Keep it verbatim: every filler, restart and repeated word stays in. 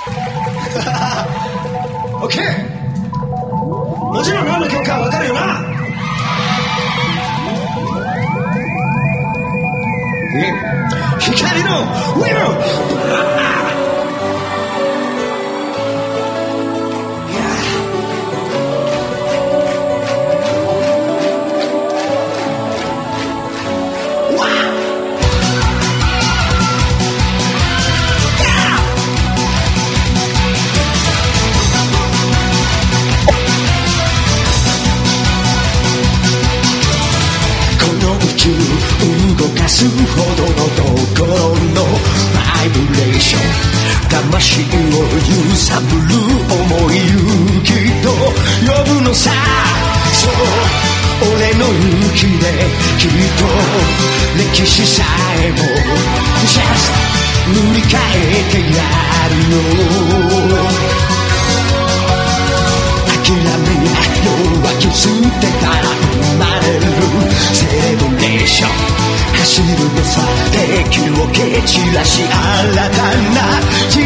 オッケー。もちろん何の曲か分かるよな。光のウィル。動かすほどの心のバイブレーション、魂を揺さぶる思い勇気と呼ぶのさ。そう俺の勇気できっと歴史さえも Just 塗り替えてやるよ。諦めや弱気捨てたら生まれるセレブレーション、走るのさ敵を蹴散らし新たな時